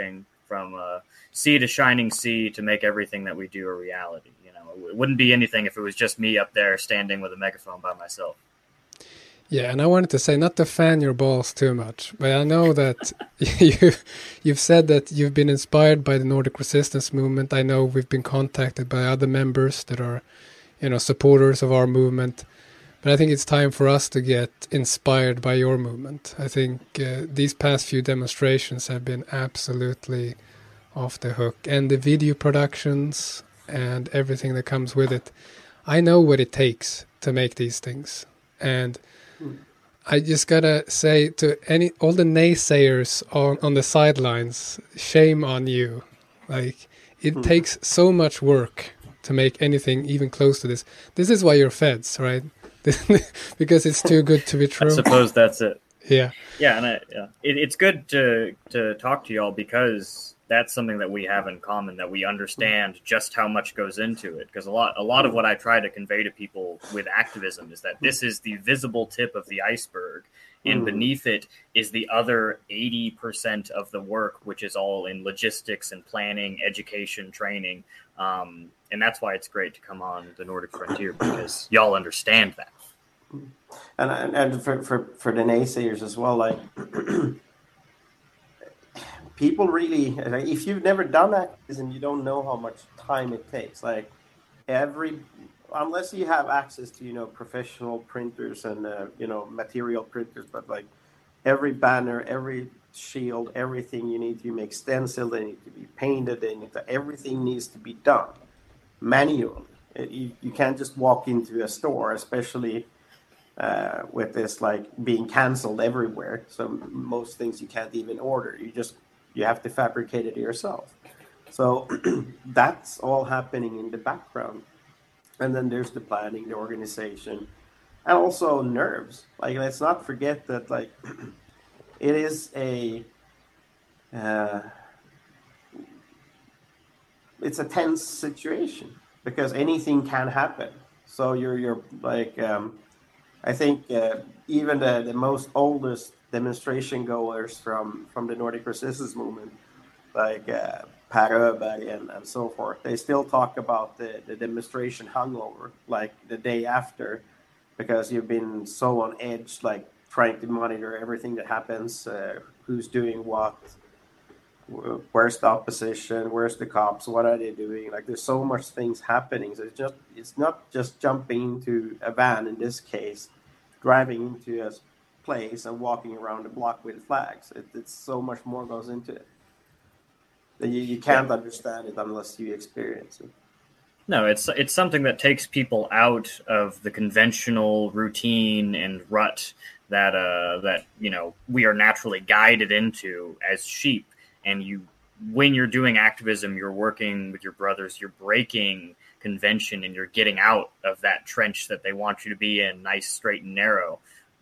from sea to shining sea to make everything that we do a reality. It wouldn't be anything if it was just me up there standing with a megaphone by myself. Yeah, and I wanted to say, not to fan your balls too much, but I know that you've said that you've been inspired by the Nordic resistance movement. I know we've been contacted by other members that are, supporters of our movement. But I think it's time for us to get inspired by your movement. I think these past few demonstrations have been absolutely off the hook. And the video productions and everything that comes with it. I know what it takes to make these things. And I just gotta say to all the naysayers on the sidelines, shame on you. Like, it takes so much work to make anything even close to this. This is why you're feds, right? Because it's too good to be true. I suppose that's it. Yeah. Yeah, and it's good to talk to y'all because that's something that we have in common, that we understand just how much goes into it. Because a lot of what I try to convey to people with activism is that this is the visible tip of the iceberg, and beneath it is the other 80% of the work, which is all in logistics and planning, education, training. And that's why it's great to come on the Nordic Frontier, because y'all understand that. And for the naysayers as well, like people really, like, if you've never done activism, you don't know how much time it takes. Like unless you have access to professional printers and material printers, but like every banner, every shield, everything you need to make stencil, they need to be painted, everything needs to be done manually. You can't just walk into a store, especially with this like being canceled everywhere. So most things you can't even order. You have to fabricate it yourself. So that's all happening in the background. And then there's the planning, the organization, and also nerves. Like, let's not forget that, like, it is it's a tense situation because anything can happen. So you're like, I think even the most oldest demonstration goers from the Nordic resistance movement, like Per Öberg and so forth, they still talk about the demonstration hungover, like the day after, because you've been so on edge, like trying to monitor everything that happens, who's doing what, where's the opposition, where's the cops, what are they doing? Like, there's so much things happening. So it's not just jumping into a van, in this case, driving into a place and walking around the block with flags. It's so much more goes into it. You can't understand it unless you experience it. No, it's something that takes people out of the conventional routine and rut that we are naturally guided into as sheep. And when you're doing activism, you're working with your brothers, you're breaking convention, and you're getting out of that trench that they want you to be in, nice, straight, and narrow.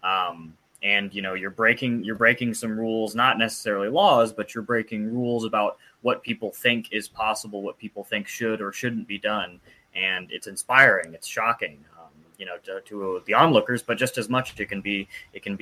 And you're breaking some rules, not necessarily laws, but you're breaking rules about what people think is possible, what people think should or shouldn't be done. And it's inspiring. It's shocking, to the onlookers, but just as much it can be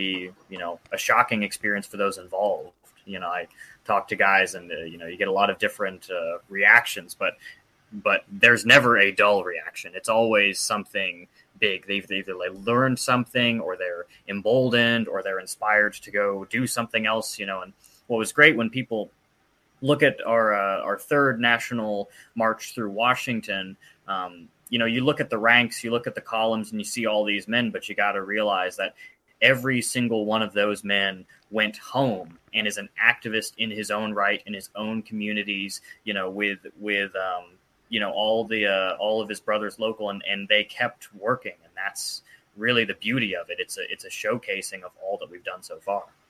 a shocking experience for those involved. I talk to guys and, you get a lot of different reactions, but there's never a dull reaction. It's always something big. They've either learned something, or they're emboldened, or they're inspired to go do something else, And what was great when people look at our third national march through Washington, you look at the ranks, you look at the columns, and you see all these men, but you got to realize that every single one of those men went home and is an activist in his own right, in his own communities, with all of his brothers local, and they kept working. And that's really the beauty of it. It's a showcasing of all that we've done so far.